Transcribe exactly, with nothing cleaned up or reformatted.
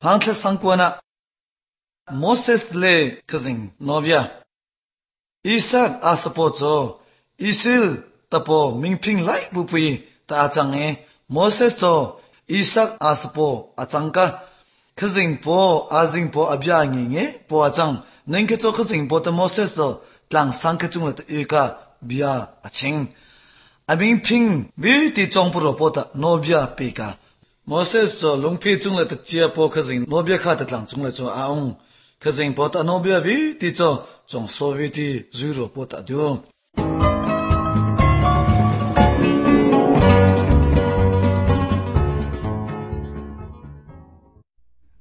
行特上过呢。摩西嘞可是诺比亚，以撒阿斯波做，以色列达波明平来不比大张诶，摩西做以撒阿斯波阿张个，可是波阿是波阿比亚人诶，波阿张，恁个做可是波的摩西做，当三个钟了的一个比亚阿清，阿明平为的中不罗波的诺比亚比个。摩西说龙皮中了的接波可是诺比亚卡的当中了做阿翁。可是，波达诺比亚为的做，从所谓的柔弱波达丢。